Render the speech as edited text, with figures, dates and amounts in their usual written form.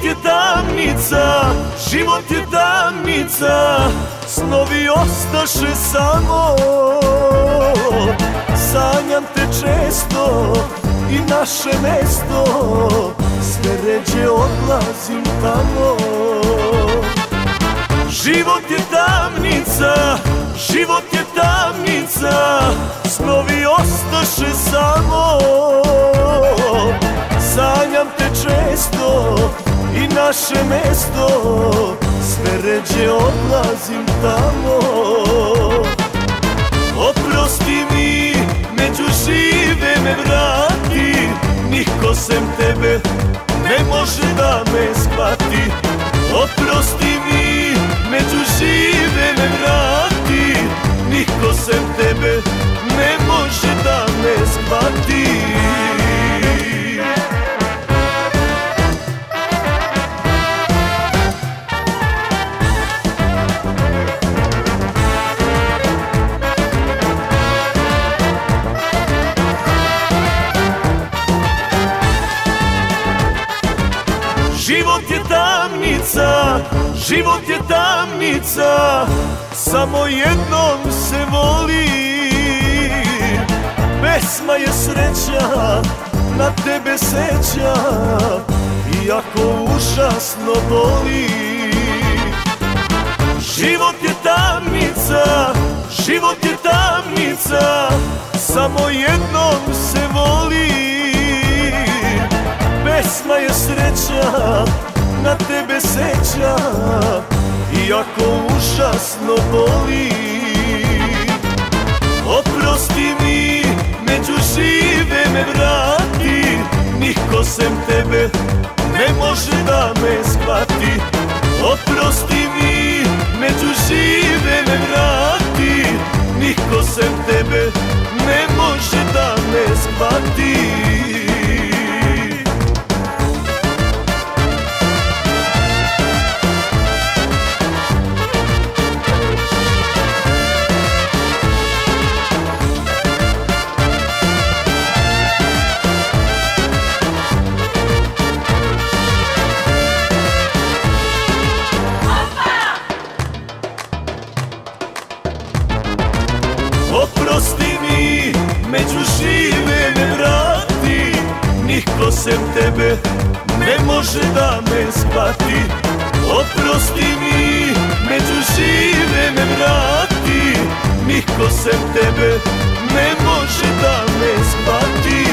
je tamnica, život je tamnica, snovi ostaše samo. Sanjam te često i naše mesto, sve ređe odlazim tamo. Život je tamnica, život je tamnica, snovi ostaše samo. Sanjam te često i naše mesto, sve ređe odlazim tamo. Oprosti mi, među žive me vrati, niko sem tebe ne može da me shvati. Oprosti mi, među žive me vrati, niko sem tebe ne može da me shvati. Život je tamnica, život je tamnica, samo jednom se voli. Pesma je sreća, na tebe seća, iako užasno boli. Život je tamnica, život je tamnica, samo jednom se voli. Pesma je sreća, na tebe seća, iako užasno boli. Oprosti mi, među žive me vrati, niko sem tebe ne može da me shvati. Oprosti mi, među žive me vrati, niko sem tebe ne može da me shvati. Oprosti mi, među žive me vrati, niko sem tebe ne može da me shvati. Oprosti mi, među žive me vrati, niko sem tebe ne može da me shvati.